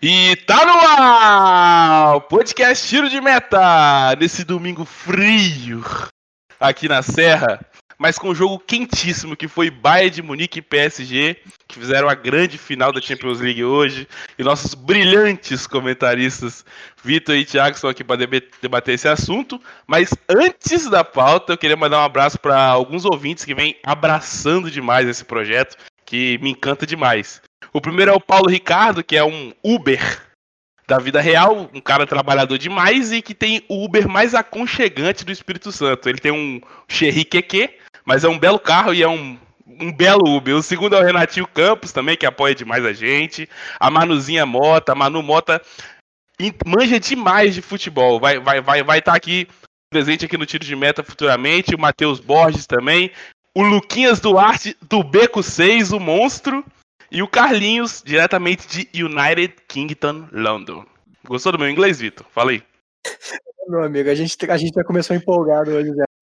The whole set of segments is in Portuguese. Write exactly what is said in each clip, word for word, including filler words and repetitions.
E tá no ar! Podcast Tiro de Meta! Nesse domingo frio aqui na Serra, mas com um jogo quentíssimo que foi Bayern de Munique e P S G, que fizeram a grande final da Champions League hoje. E nossos brilhantes comentaristas Vitor e Thiago estão aqui para debater esse assunto. Mas antes da pauta, eu queria mandar um abraço para alguns ouvintes que vêm abraçando demais esse projeto, que me encanta demais. O primeiro é o Paulo Ricardo, que é um Uber da vida real, um cara trabalhador demais e que tem o Uber mais aconchegante do Espírito Santo. Ele tem um Chery Q Q, mas é um belo carro e é um, um belo Uber. O segundo é o Renatinho Campos, também, que apoia demais a gente. A Manuzinha Mota, a Manu Mota manja demais de futebol. Vai estar vai, vai, vai tá aqui, presente aqui no Tiro de Meta futuramente. O Matheus Borges também. O Luquinhas Duarte, do Beco seis, o monstro. E o Carlinhos, diretamente de United Kingdom, London. Gostou do meu inglês, Vitor? Fala aí. Meu amigo, a gente, a gente já começou empolgado hoje já.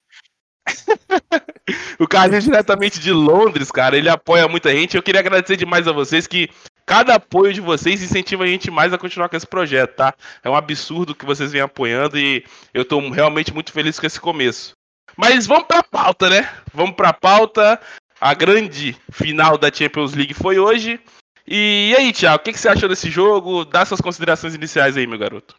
O Carlinhos, diretamente de Londres, cara, ele apoia muita gente. Eu queria agradecer demais a vocês, que cada apoio de vocês incentiva a gente mais a continuar com esse projeto, tá? É um absurdo que vocês vêm apoiando e eu tô realmente muito feliz com esse começo. Mas vamos pra pauta, né? Vamos pra pauta. A grande final da Champions League foi hoje. E aí, Thiago, o que, que você achou desse jogo? Dá suas considerações iniciais aí, meu garoto.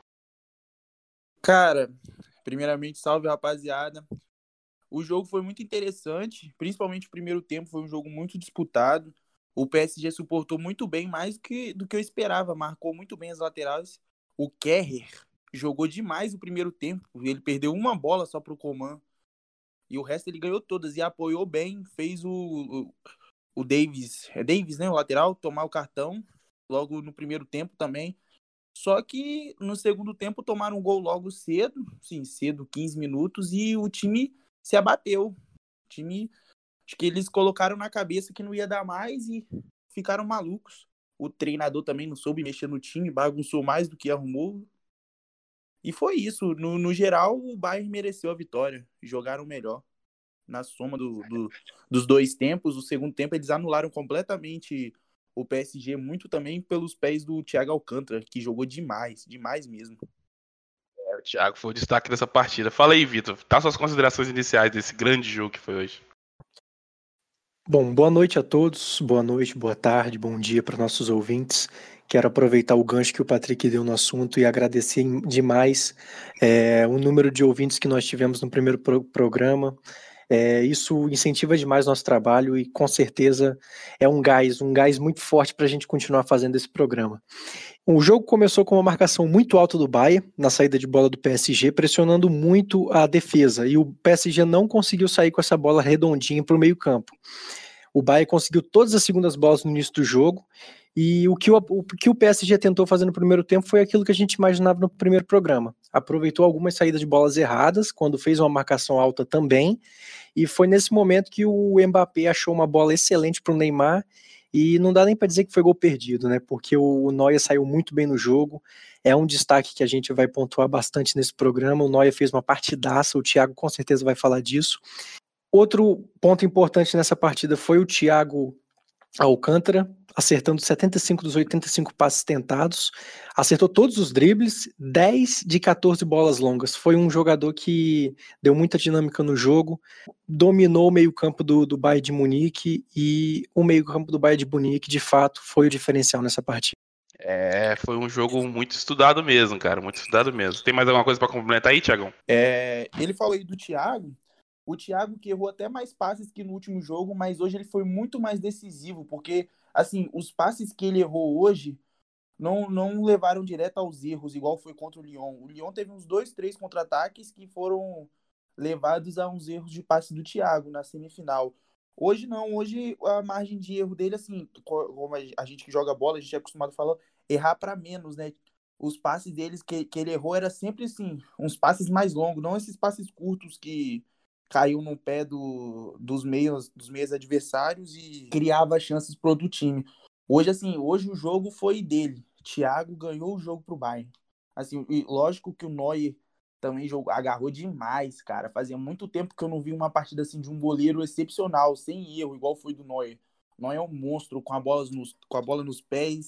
Cara, primeiramente, salve, rapaziada. O jogo foi muito interessante, principalmente o primeiro tempo foi um jogo muito disputado. O P S G suportou muito bem, mais do que, do que eu esperava, marcou muito bem as laterais. O Kehrer jogou demais o primeiro tempo, ele perdeu uma bola só pro Coman. E o resto ele ganhou todas e apoiou bem, fez o, o, o Davis, é Davis, né, o lateral, tomar o cartão logo no primeiro tempo também. Só que no segundo tempo tomaram um gol logo cedo, sim, cedo, quinze minutos, e o time se abateu. O time, acho que eles colocaram na cabeça que não ia dar mais e ficaram malucos. O treinador também não soube mexer no time, bagunçou mais do que arrumou. E foi isso. No, no geral, o Bayern mereceu a vitória. Jogaram melhor. Na soma do, do, dos dois tempos, o segundo tempo eles anularam completamente o P S G, muito também pelos pés do Thiago Alcântara, que jogou demais, demais mesmo. É, o Thiago foi o destaque dessa partida. Fala aí, Vitor. Tá suas considerações iniciais desse grande jogo que foi hoje. Bom, boa noite a todos. Boa noite, boa tarde, bom dia para nossos ouvintes. Quero aproveitar o gancho que o Patrick deu no assunto e agradecer demais é, o número de ouvintes que nós tivemos no primeiro pro- programa. É, isso incentiva demais nosso trabalho e com certeza é um gás, um gás muito forte para a gente continuar fazendo esse programa. O jogo começou com uma marcação muito alta do Bayern na saída de bola do P S G, pressionando muito a defesa, e o P S G não conseguiu sair com essa bola redondinha para o meio campo. O Bayern conseguiu todas as segundas bolas no início do jogo, e o que o, o que o P S G tentou fazer no primeiro tempo foi aquilo que a gente imaginava no primeiro programa. Aproveitou algumas saídas de bolas erradas, quando fez uma marcação alta também, e foi nesse momento que o Mbappé achou uma bola excelente para o Neymar, e não dá nem para dizer que foi gol perdido, né? Porque o Neuer saiu muito bem no jogo, é um destaque que a gente vai pontuar bastante nesse programa. O Neuer fez uma partidaça, o Thiago com certeza vai falar disso. Outro ponto importante nessa partida foi o Thiago Alcântara, acertando setenta e cinco dos oitenta e cinco passes tentados, acertou todos os dribles, dez de quatorze bolas longas. Foi um jogador que deu muita dinâmica no jogo, dominou o meio-campo do, do Bayern de Munique, e o meio-campo do Bayern de Munique, de fato, foi o diferencial nessa partida. É, foi um jogo muito estudado mesmo, cara, muito estudado mesmo. Tem mais alguma coisa para complementar aí, Thiagão? É, ele falou aí do Thiago, o Thiago que errou até mais passes que no último jogo, mas hoje ele foi muito mais decisivo, porque, assim, os passes que ele errou hoje não, não levaram direto aos erros, igual foi contra o Lyon. O Lyon teve uns dois, três contra-ataques que foram levados a uns erros de passe do Thiago na semifinal. Hoje não, hoje a margem de erro dele, assim, como a gente que joga bola, a gente é acostumado a falar, errar para menos, né? Os passes deles que, que ele errou era sempre, assim, uns passes mais longos, não esses passes curtos que caiu no pé do, dos meios dos meios adversários e criava chances pro outro time. Hoje, assim, hoje o jogo foi dele. Thiago ganhou o jogo pro Bayern. Assim, e lógico que o Neuer também jogou, agarrou demais, cara. Fazia muito tempo que eu não vi uma partida assim de um goleiro excepcional, sem erro, igual foi do Neuer. Neuer é um monstro com a bola nos, com a bola nos pés,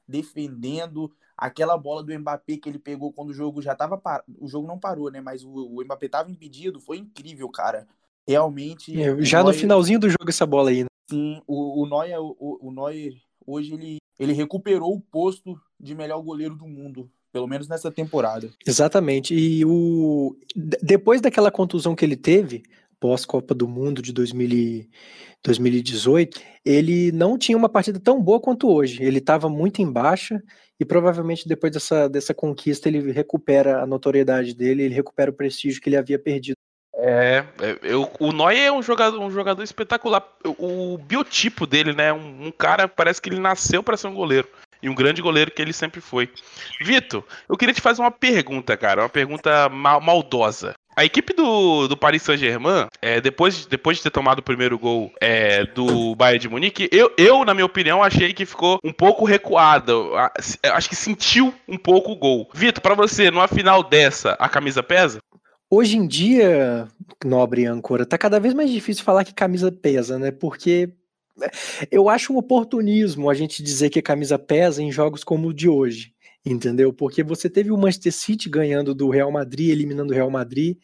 defendendo. Aquela bola do Mbappé que ele pegou quando o jogo já tava par... o jogo não parou, né? Mas o, o Mbappé tava impedido, foi incrível, cara. Realmente. É, já no Neuer... finalzinho do jogo essa bola aí, né? Sim, o, o Neuer, o, o Neuer hoje ele, ele recuperou o posto de melhor goleiro do mundo, pelo menos nessa temporada. Exatamente. E o depois daquela contusão que ele teve, pós-Copa do Mundo de dois mil e dezoito, ele não tinha uma partida tão boa quanto hoje. Ele estava muito em baixa e provavelmente depois dessa, dessa conquista ele recupera a notoriedade dele, ele recupera o prestígio que ele havia perdido. É, eu, o Neuer é um jogador, um jogador espetacular. O, o biotipo dele, né? Um, um cara, parece que ele nasceu para ser um goleiro. E um grande goleiro que ele sempre foi. Vitor, eu queria te fazer uma pergunta, cara. Uma pergunta mal, maldosa. A equipe do, do Paris Saint-Germain, é, depois, depois de ter tomado o primeiro gol é, do Bayern de Munique, eu, eu, na minha opinião, achei que ficou um pouco recuada. Acho que sentiu um pouco o gol. Vitor, pra você, numa final dessa, a camisa pesa? Hoje em dia, nobre âncora, tá cada vez mais difícil falar que camisa pesa, né? Porque eu acho um oportunismo a gente dizer que a camisa pesa em jogos como o de hoje, entendeu? Porque você teve o Manchester City ganhando do Real Madrid, eliminando o Real Madrid,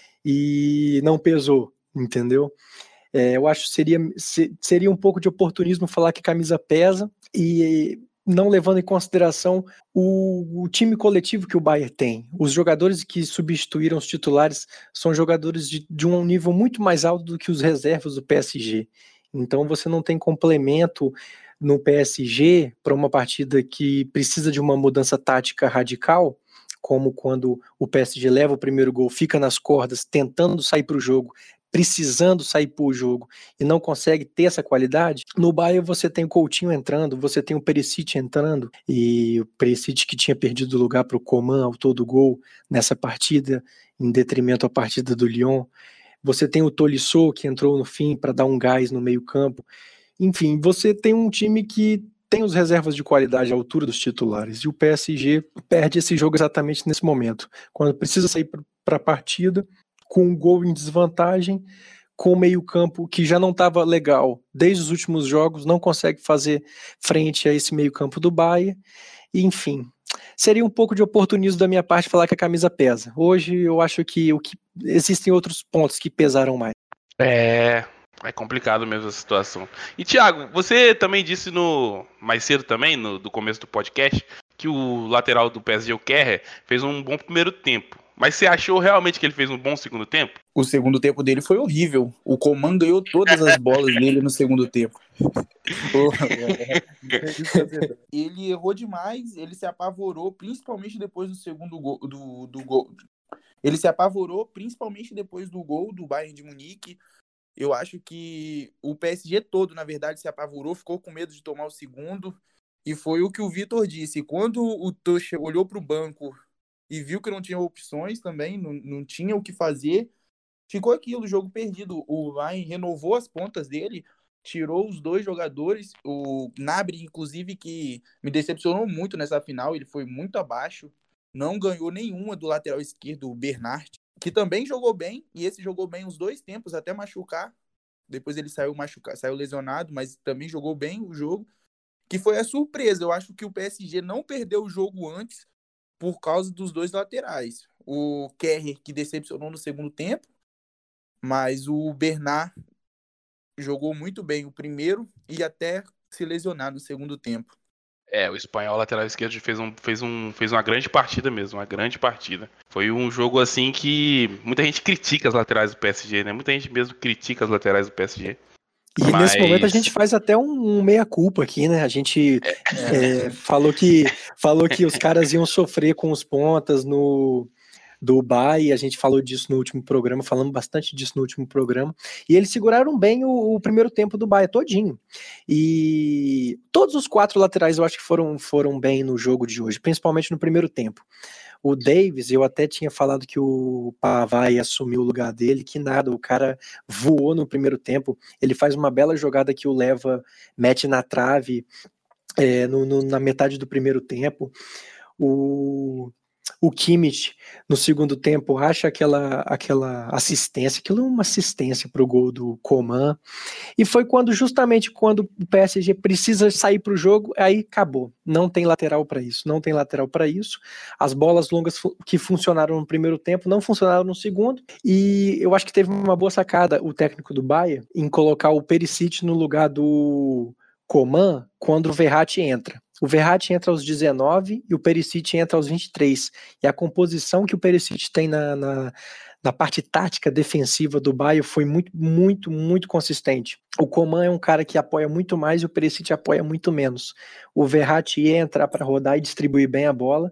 e não pesou, entendeu? É, eu acho que seria, seria um pouco de oportunismo falar que a camisa pesa e não levando em consideração o, o time coletivo que o Bayern tem. Os jogadores que substituíram os titulares são jogadores de, de um nível muito mais alto do que os reservas do P S G. Então você não tem complemento no P S G para uma partida que precisa de uma mudança tática radical, como quando o P S G leva o primeiro gol, fica nas cordas, tentando sair para o jogo, precisando sair para o jogo e não consegue ter essa qualidade. No Bayern você tem o Coutinho entrando, você tem o Perisic entrando, e o Perisic que tinha perdido o lugar para o Coman, autor do gol nessa partida, em detrimento à partida do Lyon. Você tem o Tolisso que entrou no fim para dar um gás no meio campo. Enfim, você tem um time que tem os reservas de qualidade à altura dos titulares, e o P S G perde esse jogo exatamente nesse momento, quando precisa sair para a partida com um gol em desvantagem, com o meio-campo que já não estava legal desde os últimos jogos, não consegue fazer frente a esse meio-campo do Bayern, e, enfim, seria um pouco de oportunismo da minha parte falar que a camisa pesa. Hoje eu acho que, o que existem outros pontos que pesaram mais. É, é complicado mesmo a situação. E Thiago, você também disse no mais cedo também, no do começo do podcast, que o lateral do P S G, o Kehrer, fez um bom primeiro tempo. Mas você achou realmente que ele fez um bom segundo tempo? O segundo tempo dele foi horrível. O Coman ganhou todas as bolas dele no segundo tempo. Ele errou demais, ele se apavorou, principalmente depois do segundo gol. Do, do gol. Ele se apavorou, principalmente depois do gol do Bayern de Munique. Eu acho que o P S G todo, na verdade, se apavorou, ficou com medo de tomar o segundo. E foi o que o Vitor disse. Quando o Tuchel olhou para o banco e viu que não tinha opções também, não, não tinha o que fazer, ficou aquilo, o jogo perdido. O Bayern renovou as pontas dele, tirou os dois jogadores, o Gnabry, inclusive, que me decepcionou muito nessa final, ele foi muito abaixo, não ganhou nenhuma do lateral esquerdo, o Bernard, que também jogou bem, e esse jogou bem os dois tempos, até machucar, depois ele saiu machucar, saiu lesionado, mas também jogou bem o jogo, que foi a surpresa. Eu acho que o P S G não perdeu o jogo antes, por causa dos dois laterais. O Kehrer, que decepcionou no segundo tempo, mas o Bernard jogou muito bem o primeiro e até se lesionar no segundo tempo. É, o espanhol lateral esquerdo fez, um, fez, um, fez uma grande partida mesmo, uma grande partida. Foi um jogo assim que muita gente critica as laterais do P S G, né? Muita gente mesmo critica as laterais do P S G. E Mas... nesse momento a gente faz até um, um meia-culpa aqui, né? A gente é. É, falou, que, falou que os caras iam sofrer com os pontas no, do Bayern, a gente falou disso no último programa, falamos bastante disso no último programa, e eles seguraram bem o, o primeiro tempo do Bayern todinho. E todos os quatro laterais eu acho que foram, foram bem no jogo de hoje, principalmente no primeiro tempo. O Davis, eu até tinha falado que o Pavard ia assumir o lugar dele, que nada, o cara voou no primeiro tempo, ele faz uma bela jogada que o leva, mete na trave é, no, no, na metade do primeiro tempo. O, o Kimmich no segundo tempo acha aquela, aquela assistência, aquilo é uma assistência para o gol do Coman, e foi quando justamente quando o P S G precisa sair para o jogo, aí acabou, não tem lateral para isso, não tem lateral para isso, as bolas longas fu- que funcionaram no primeiro tempo não funcionaram no segundo, e eu acho que teve uma boa sacada o técnico do Bayern em colocar o Perisic no lugar do Coman quando o Verratti entra. O Verratti entra aos dezenove e o Perisic entra aos vinte e três. E a composição que o Perisic tem na, na, na parte tática defensiva do Bayern foi muito, muito, muito consistente. O Coman é um cara que apoia muito mais e o Perisic apoia muito menos. O Verratti ia entrar para rodar e distribuir bem a bola,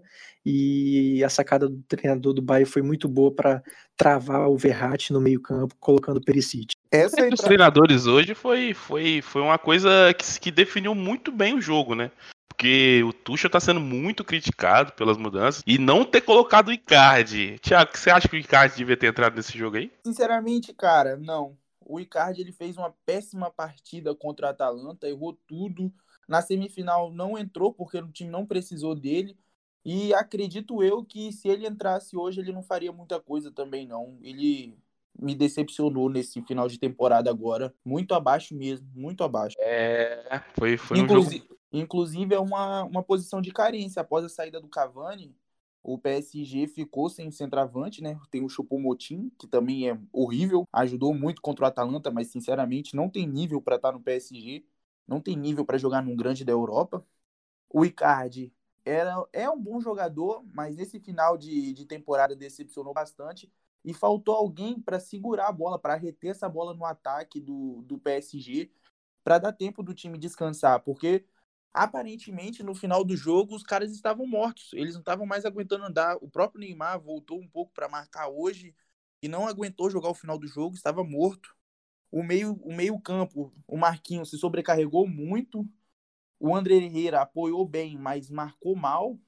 e a sacada do treinador do Bayern foi muito boa para travar o Verratti no meio campo, colocando o Perisic. Essa Entre os entra... treinadores hoje foi, foi, foi uma coisa que, que definiu muito bem o jogo, né? Porque o Tuchel tá sendo muito criticado pelas mudanças e não ter colocado o Icardi. Thiago, você acha que o Icardi devia ter entrado nesse jogo aí? Sinceramente, cara, não. O Icardi ele fez uma péssima partida contra a Atalanta, errou tudo. Na semifinal não entrou porque o time não precisou dele. E acredito eu que se ele entrasse hoje, ele não faria muita coisa também, não. Ele me decepcionou nesse final de temporada agora. Muito abaixo mesmo, muito abaixo. É, foi, foi um Inclusive, jogo... inclusive é uma, uma posição de carência. Após a saída do Cavani, o P S G ficou sem centroavante, né? Tem o Choupo-Moting, que também é horrível. Ajudou muito contra o Atalanta, mas sinceramente não tem nível para estar no P S G. Não tem nível para jogar num grande da Europa. O Icardi era, é um bom jogador, mas nesse final de, de temporada decepcionou bastante. E faltou alguém para segurar a bola, para reter essa bola no ataque do, do P S G, para dar tempo do time descansar, porque aparentemente no final do jogo os caras estavam mortos, eles não estavam mais aguentando andar. O próprio Neymar voltou um pouco para marcar hoje e não aguentou jogar o final do jogo, estava morto. O meio, o meio campo, o Marquinhos se sobrecarregou muito, o André Herrera apoiou bem, mas marcou mal.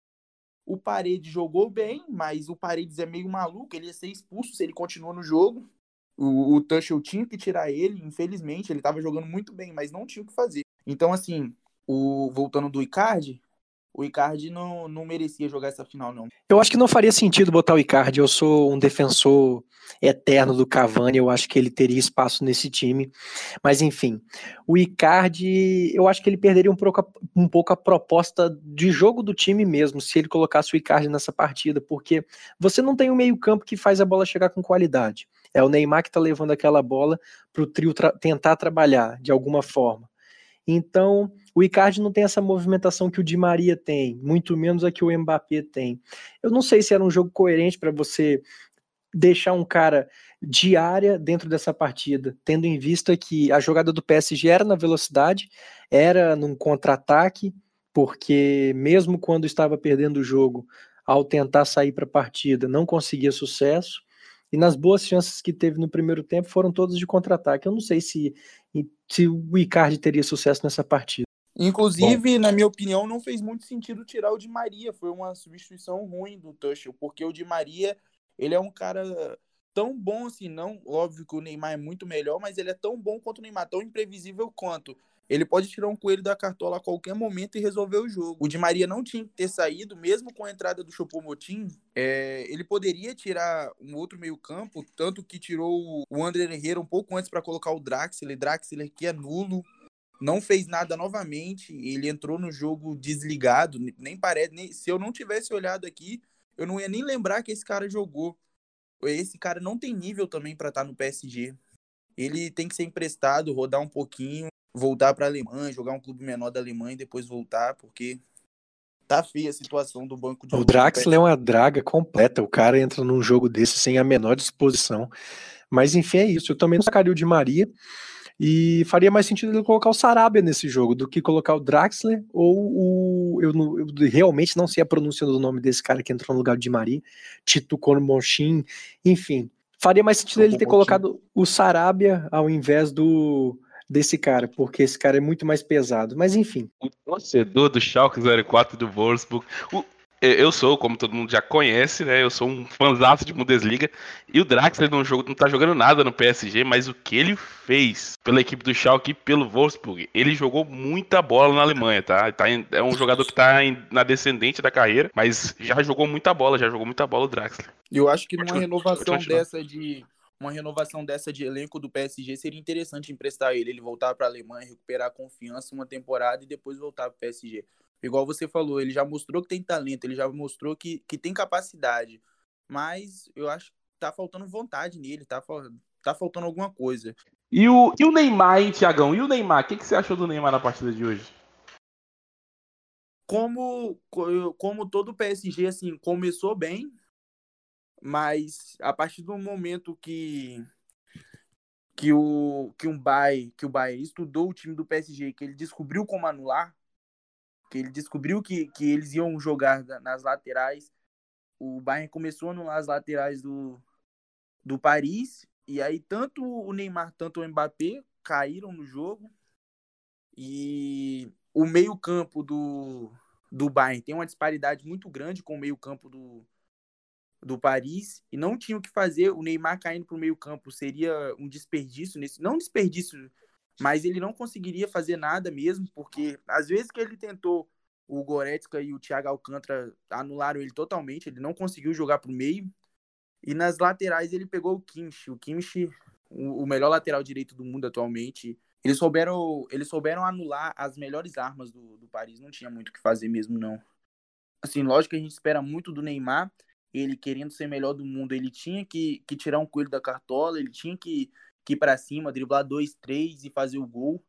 O Paredes jogou bem, mas o Paredes é meio maluco, ele ia ser expulso se ele continuou no jogo. O, o Tuchel tinha que tirar ele, infelizmente, ele estava jogando muito bem, mas não tinha o que fazer. Então, assim, o, voltando do Icardi, o Icardi não, não merecia jogar essa final, não. Eu acho que não faria sentido botar o Icardi, eu sou um defensor eterno do Cavani, eu acho que ele teria espaço nesse time, mas enfim, o Icardi, eu acho que ele perderia um pouco, a, um pouco a proposta de jogo do time mesmo, se ele colocasse o Icardi nessa partida, porque você não tem um meio campo que faz a bola chegar com qualidade, é o Neymar que tá levando aquela bola pro trio tra- tentar trabalhar de alguma forma. Então, o Icardi não tem essa movimentação que o Di Maria tem, muito menos a que o Mbappé tem. Eu não sei se era um jogo coerente para você deixar um cara de área dentro dessa partida, tendo em vista que a jogada do P S G era na velocidade, era num contra-ataque, porque mesmo quando estava perdendo o jogo, ao tentar sair para a partida, não conseguia sucesso. E nas boas chances que teve no primeiro tempo foram todas de contra-ataque. Eu não sei se, se o Icardi teria sucesso nessa partida. Inclusive, Bom. na minha opinião, não fez muito sentido tirar o Di Maria. Foi uma substituição ruim do Tuchel, porque o Di Maria, ele é um cara tão bom assim, não, óbvio que o Neymar é muito melhor, mas ele é tão bom quanto o Neymar, tão imprevisível quanto. Ele pode tirar um coelho da cartola a qualquer momento e resolver o jogo. O Di Maria não tinha que ter saído, mesmo com a entrada do Choupo-Moting. É, ele poderia tirar um outro meio campo, tanto que tirou o André Herrera um pouco antes para colocar o Draxler. Draxler que é nulo, não fez nada novamente. Ele entrou no jogo desligado, nem parece. Nem, se eu não tivesse olhado aqui, eu não ia nem lembrar que esse cara jogou. Esse cara não tem nível também para estar no P S G. Ele tem que ser emprestado, rodar um pouquinho, voltar para a Alemanha, jogar um clube menor da Alemanha e depois voltar, porque tá feia a situação do banco de... O Draxler é uma draga completa, o cara entra num jogo desse sem a menor disposição, mas enfim é isso, eu também não sacaria o Di Maria e faria mais sentido ele colocar o Sarabia nesse jogo do que colocar o Draxler ou o... eu, não, eu realmente não sei a pronúncia do nome desse cara que entrou no lugar do Di Maria, Tito Cormochin, enfim, faria mais sentido ele ter colocado o Sarabia ao invés do desse cara, porque esse cara é muito mais pesado, mas enfim. O torcedor do Schalke zero quatro do Wolfsburg, o, Eu sou, como todo mundo já conhece, né? Eu sou um fãzaço de Bundesliga. E o Draxler não, jogo, não tá jogando nada no P S G, mas o que ele fez pela equipe do Schalke e pelo Wolfsburg, ele jogou muita bola na Alemanha, tá? tá em, é um jogador que tá em, na descendente da carreira, mas já jogou muita bola, já jogou muita bola o Draxler. Eu acho que Pode numa continuar, pode renovação continuar. dessa de uma renovação dessa de elenco do P S G seria interessante emprestar ele, ele voltar para a Alemanha, recuperar a confiança uma temporada e depois voltar para o P S G. Igual você falou, ele já mostrou que tem talento, ele já mostrou que, que tem capacidade, mas eu acho que tá faltando vontade nele, tá, tá faltando alguma coisa. E o, e o Neymar, hein, Thiagão? E o Neymar? O que, que você achou do Neymar na partida de hoje? Como, como todo o P S G, assim, começou bem, mas a partir do momento que que o que um Bay, que o Bay estudou o time do P S G, que ele descobriu como anular, que ele descobriu que, que eles iam jogar nas laterais, o Bayern começou a anular as laterais do, do Paris, e aí tanto o Neymar, tanto o Mbappé caíram no jogo, e o meio-campo do, do Bayern tem uma disparidade muito grande com o meio-campo do, do Paris, e não tinha o que fazer. O Neymar caindo para o meio-campo seria um desperdício, nesse, não desperdício, mas ele não conseguiria fazer nada mesmo, porque às vezes que ele tentou, o Goretzka e o Thiago Alcântara anularam ele totalmente, ele não conseguiu jogar para o meio, e nas laterais ele pegou o Kimmich, o Kimmich, o, o melhor lateral direito do mundo atualmente. Eles souberam, eles souberam anular as melhores armas do, do Paris, não tinha muito o que fazer mesmo, não. Assim, lógico que a gente espera muito do Neymar, ele querendo ser melhor do mundo, ele tinha que, que tirar um coelho da cartola, ele tinha que, que ir pra cima, driblar dois, três e fazer o gol,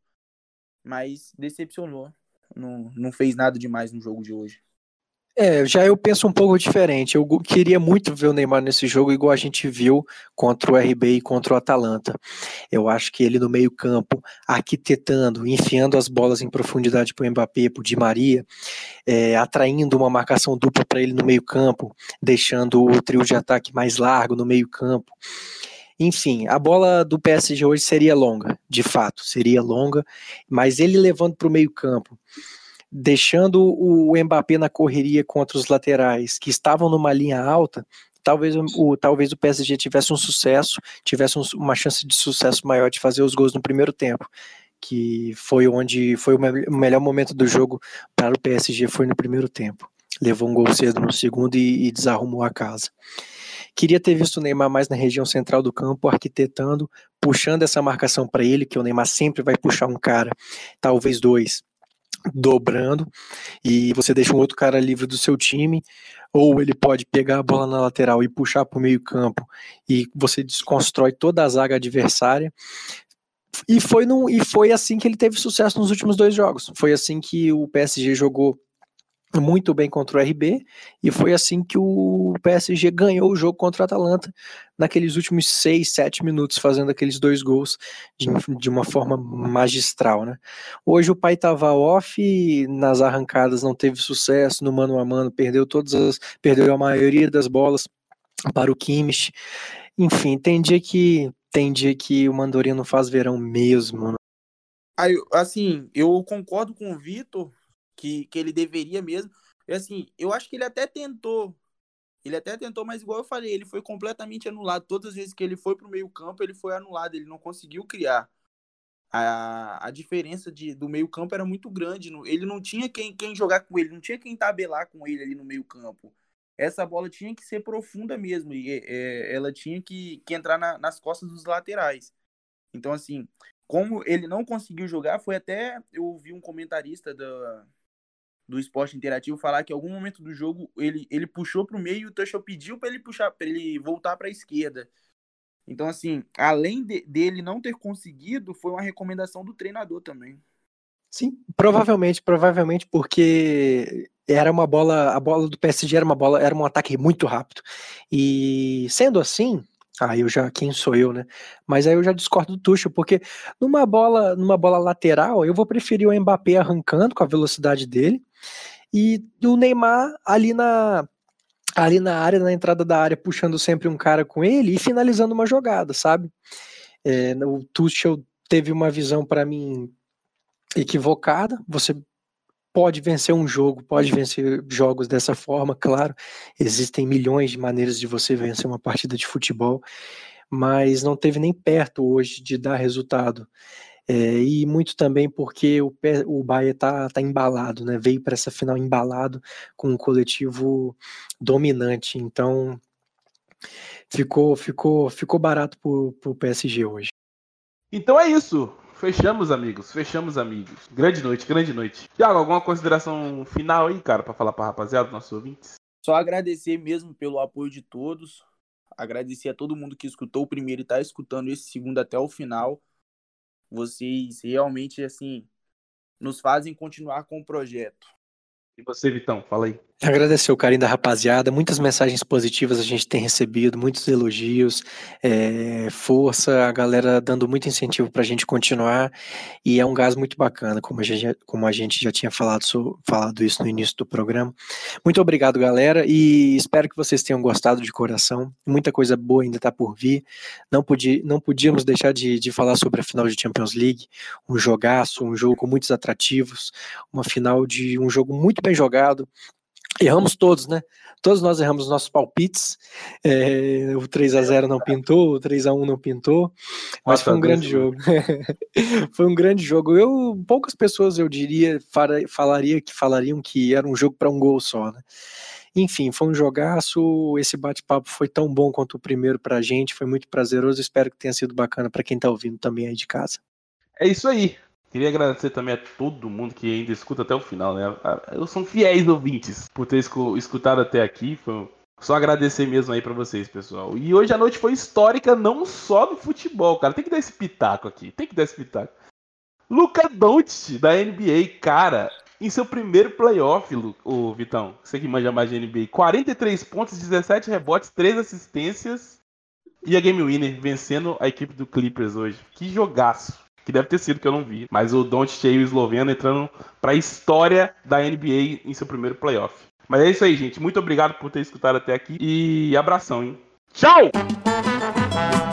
mas decepcionou, não, não fez nada demais no jogo de hoje. É, já eu penso um pouco diferente. Eu queria muito ver o Neymar nesse jogo, igual a gente viu contra o R B e contra o Atalanta. Eu acho que ele no meio-campo, arquitetando, enfiando as bolas em profundidade para o Mbappé, para o Di Maria, é, atraindo uma marcação dupla para ele no meio-campo, deixando o trio de ataque mais largo no meio-campo. Enfim, a bola do P S G hoje seria longa, de fato, seria longa, mas ele levando para o meio-campo, deixando o Mbappé na correria contra os laterais, que estavam numa linha alta, talvez o, talvez o P S G tivesse um sucesso, tivesse um, uma chance de sucesso maior de fazer os gols no primeiro tempo, que foi onde foi o, me, o melhor momento do jogo para o P S G, foi no primeiro tempo. Levou um gol cedo no segundo e, e desarrumou a casa. Queria ter visto o Neymar mais na região central do campo, arquitetando, puxando essa marcação para ele, que o Neymar sempre vai puxar um cara, talvez dois, dobrando, e você deixa um outro cara livre do seu time, ou ele pode pegar a bola na lateral e puxar para o meio campo, e você desconstrói toda a zaga adversária. E foi, num, e foi assim que ele teve sucesso nos últimos dois jogos. Foi assim que o P S G jogou muito bem contra o R B, e foi assim que o P S G ganhou o jogo contra o Atalanta, naqueles últimos seis, sete minutos, fazendo aqueles dois gols de, de uma forma magistral, né? Hoje o pai estava off, nas arrancadas não teve sucesso, no mano a mano perdeu todas as, perdeu a maioria das bolas para o Kimmich. Enfim, tem dia que tem dia que o Mandorinha não faz verão mesmo, né? Aí, assim, eu concordo com o Vitor que, que ele deveria mesmo. E, assim, eu acho que ele até tentou. Ele até tentou, mas igual eu falei, ele foi completamente anulado. Todas as vezes que ele foi pro meio campo, ele foi anulado. Ele não conseguiu criar. A, a diferença de, do meio campo era muito grande. Ele não tinha quem, quem jogar com ele, não tinha quem tabelar com ele ali no meio campo. Essa bola tinha que ser profunda mesmo. E é, ela tinha que, que entrar na, nas costas dos laterais. Então, assim, como ele não conseguiu jogar, foi até... Eu ouvi um comentarista da... do Esporte Interativo falar que em algum momento do jogo ele, ele puxou para o meio e o Tuchel pediu para ele puxar, para ele voltar para a esquerda. Então, assim, além de, dele não ter conseguido, foi uma recomendação do treinador também. Sim, provavelmente, provavelmente porque era uma bola, a bola do P S G era uma bola, era um ataque muito rápido. E sendo assim, aí eu já, quem sou eu, né? Mas aí eu já discordo do Tuchel, porque numa bola, numa bola lateral, eu vou preferir o Mbappé arrancando com a velocidade dele e o Neymar ali na ali na área, na entrada da área, puxando sempre um cara com ele e finalizando uma jogada, sabe? É, o Tuchel teve uma visão para mim equivocada. Você pode vencer um jogo, pode vencer jogos dessa forma, claro, existem milhões de maneiras de você vencer uma partida de futebol, mas não teve nem perto hoje de dar resultado. É, e muito também porque o, o Bahia tá, tá embalado, né? Veio para essa final embalado com um coletivo dominante, então ficou, ficou, ficou barato pro, pro P S G hoje. Então é isso. Fechamos, amigos. Fechamos, amigos. Grande noite, grande noite. Thiago, alguma consideração final aí, cara, pra falar pra rapaziada, nossos ouvintes? Só agradecer mesmo pelo apoio de todos. Agradecer a todo mundo que escutou o primeiro e tá escutando esse segundo até o final. Vocês realmente, assim, nos fazem continuar com o projeto. E você, Vitão, fala aí. Agradecer o carinho da rapaziada, muitas mensagens positivas a gente tem recebido, muitos elogios, é, força, a galera dando muito incentivo pra gente continuar, e é um gás muito bacana, como a gente, como a gente já tinha falado, so, falado isso no início do programa. Muito obrigado, galera, e espero que vocês tenham gostado de coração, muita coisa boa ainda está por vir, não, podia, não podíamos deixar de, de falar sobre a final de Champions League, um jogaço, um jogo com muitos atrativos, uma final de um jogo muito bem jogado. Erramos todos, né? Todos nós erramos nossos palpites. É, o três a zero não pintou, o três a um não pintou, mas foi um grande jogo. Foi um grande jogo. Eu, poucas pessoas, eu diria, falaria que falariam que era um jogo para um gol só, né? Enfim, foi um jogaço. Esse bate-papo foi tão bom quanto o primeiro pra gente, foi muito prazeroso. Espero que tenha sido bacana para quem tá ouvindo também aí de casa. É isso aí. Queria agradecer também a todo mundo que ainda escuta até o final, né? Eu sou fiéis ouvintes por ter escutado até aqui. Foi só agradecer mesmo aí pra vocês, pessoal. E hoje a noite foi histórica não só do futebol, cara. Tem que dar esse pitaco aqui. Tem que dar esse pitaco. Luka Doncic, da N B A, cara, em seu primeiro playoff, o Vitão, você que manja mais de N B A, quarenta e três pontos, dezessete rebotes, três assistências e a game winner, vencendo a equipe do Clippers hoje. Que jogaço. Que deve ter sido, que eu não vi. Mas o Doncic e o esloveno entrando pra história da N B A em seu primeiro playoff. Mas é isso aí, gente. Muito obrigado por ter escutado até aqui. E abração, hein? Tchau!